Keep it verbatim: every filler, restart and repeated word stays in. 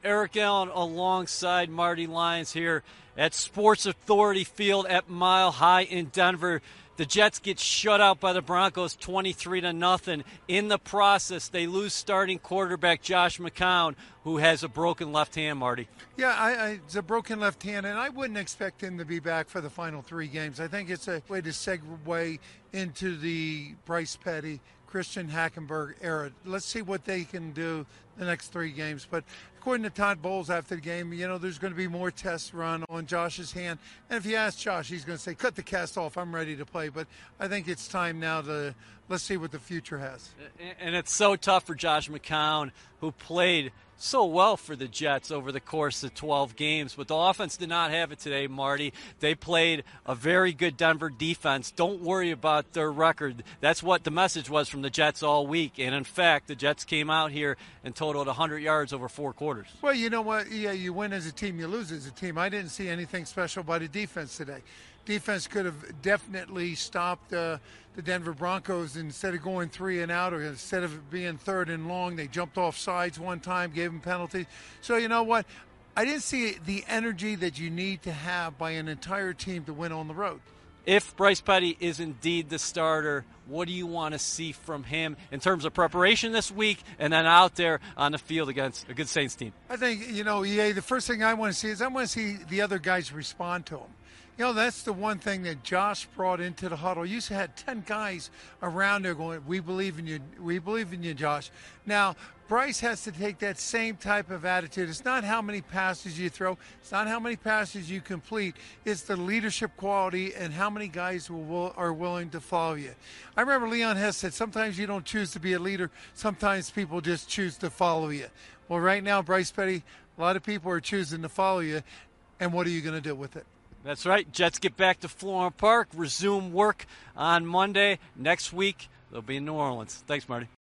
Eric Allen alongside Marty Lyons here at Sports Authority Field at Mile High in Denver. The Jets get shut out by the Broncos twenty-three to nothing. In the process, they lose starting quarterback Josh McCown, who has a broken left hand, Marty. Yeah, I, I, it's a broken left hand, and I wouldn't expect him to be back for the final three games. I think it's a way to segue into the Bryce Petty, Christian Hackenberg era. Let's see what they can do the next three games. But according to Todd Bowles after the game, you know, there's going to be more tests run on Josh's hand. And if you ask Josh, he's going to say, cut the cast off, I'm ready to play. But I think it's time now to let's see what the future has. And it's so tough for Josh McCown, who played so well for the Jets over the course of twelve games. But the offense did not have it today, Marty. They played a very good Denver defense. Don't worry about their record. That's what the message was from the Jets all week. And, in fact, the Jets came out here and totaled one hundred yards over four quarters. Well, you know what? Yeah, you win as a team, you lose as a team. I didn't see anything special by the defense today. Defense could have definitely stopped uh, the Denver Broncos. Instead of going three and out, or instead of being third and long, they jumped off sides one time, gave them penalties. So you know what? I didn't see the energy that you need to have by an entire team to win on the road. If Bryce Petty is indeed the starter, what do you want to see from him in terms of preparation this week and then out there on the field against a good Saints team? I think, you know, E A, the first thing I want to see is I want to see the other guys respond to him. You know, that's the one thing that Josh brought into the huddle. You had ten guys around there going, we believe in you, we believe in you, Josh. Now, Bryce has to take that same type of attitude. It's not how many passes you throw. It's not how many passes you complete. It's the leadership quality and how many guys will, are willing to follow you. I remember Leon Hess said, sometimes you don't choose to be a leader. Sometimes people just choose to follow you. Well, right now, Bryce Petty, a lot of people are choosing to follow you. And what are you going to do with it? That's right. Jets get back to Florham Park, resume work on Monday. Next week, they'll be in New Orleans. Thanks, Marty.